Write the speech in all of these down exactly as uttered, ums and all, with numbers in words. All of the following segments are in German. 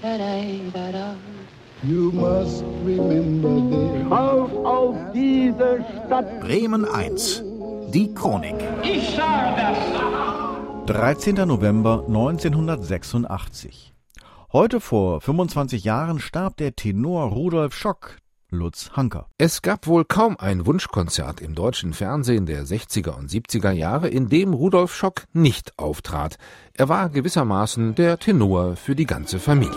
You must remember this. Schaut auf diese Stadt. Bremen eins. Die Chronik. Ich sage das. dreizehnter November neunzehnhundertsechsundachtzig. Heute vor fünfundzwanzig Jahren starb der Tenor Rudolf Schock, Lutz Hanker. Es gab wohl kaum ein Wunschkonzert im deutschen Fernsehen der sechziger und siebziger Jahre, in dem Rudolf Schock nicht auftrat. Er war gewissermaßen der Tenor für die ganze Familie.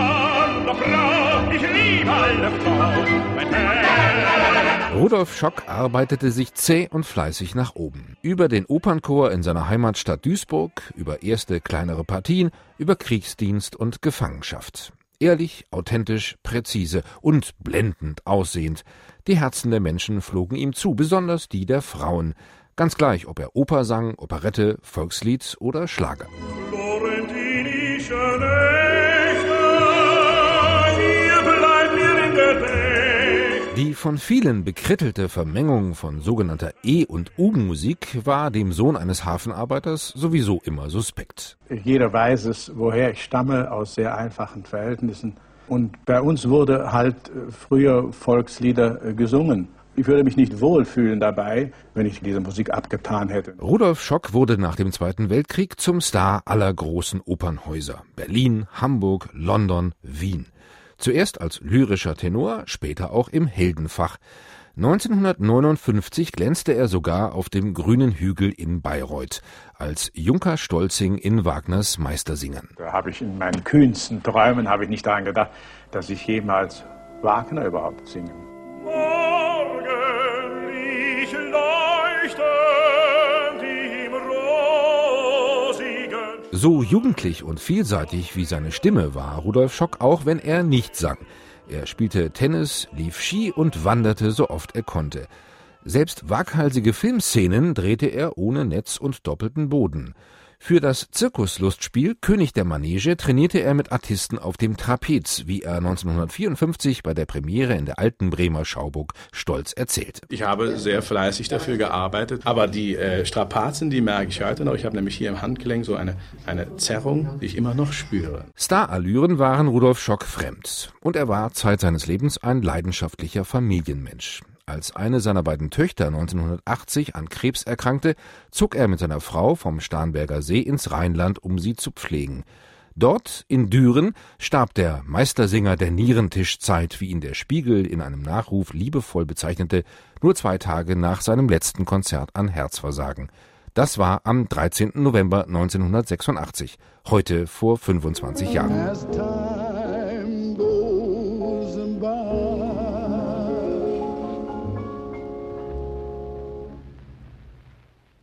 Rudolf Schock arbeitete sich zäh und fleißig nach oben. Über den Opernchor in seiner Heimatstadt Duisburg, über erste kleinere Partien, über Kriegsdienst und Gefangenschaft. Ehrlich, authentisch, präzise und blendend aussehend. Die Herzen der Menschen flogen ihm zu, besonders die der Frauen. Ganz gleich, ob er Oper sang, Operette, Volkslied oder Schlager. Die von vielen bekrittelte Vermengung von sogenannter E- und U-Musik war dem Sohn eines Hafenarbeiters sowieso immer suspekt. Jeder weiß es, woher ich stamme, aus sehr einfachen Verhältnissen. Und bei uns wurde halt früher Volkslieder gesungen. Ich würde mich nicht wohlfühlen dabei, wenn ich diese Musik abgetan hätte. Rudolf Schock wurde nach dem Zweiten Weltkrieg zum Star aller großen Opernhäuser. Berlin, Hamburg, London, Wien. Zuerst als lyrischer Tenor, später auch im Heldenfach. neunzehnhundertneunundfünfzig glänzte er sogar auf dem grünen Hügel in Bayreuth, als Junker Stolzing in Wagners Meistersingern. Da habe ich in meinen kühnsten Träumen habe ich nicht daran gedacht, dass ich jemals Wagner überhaupt singe. Morgenlicht leuchtend im rosigen. So jugendlich und vielseitig wie seine Stimme war Rudolf Schock auch, wenn er nicht sang. Er spielte Tennis, lief Ski und wanderte so oft er konnte. Selbst waghalsige Filmszenen drehte er ohne Netz und doppelten Boden. Für das Zirkuslustspiel König der Manege trainierte er mit Artisten auf dem Trapez, wie er neunzehnhundertvierundfünfzig bei der Premiere in der alten Bremer Schauburg stolz erzählt. Ich habe sehr fleißig dafür gearbeitet, aber die äh, Strapazen, die merke ich heute noch. Ich habe nämlich hier im Handgelenk so eine, eine Zerrung, die ich immer noch spüre. Starallüren waren Rudolf Schock fremd. Und er war Zeit seines Lebens ein leidenschaftlicher Familienmensch. Als eine seiner beiden Töchter neunzehnhundertachtzig an Krebs erkrankte, zog er mit seiner Frau vom Starnberger See ins Rheinland, um sie zu pflegen. Dort, in Düren, starb der Meistersinger der Nierentischzeit, wie ihn der Spiegel in einem Nachruf liebevoll bezeichnete, nur zwei Tage nach seinem letzten Konzert an Herzversagen. Das war am dreizehnten November neunzehnhundertsechsundachtzig, heute vor fünfundzwanzig Jahren.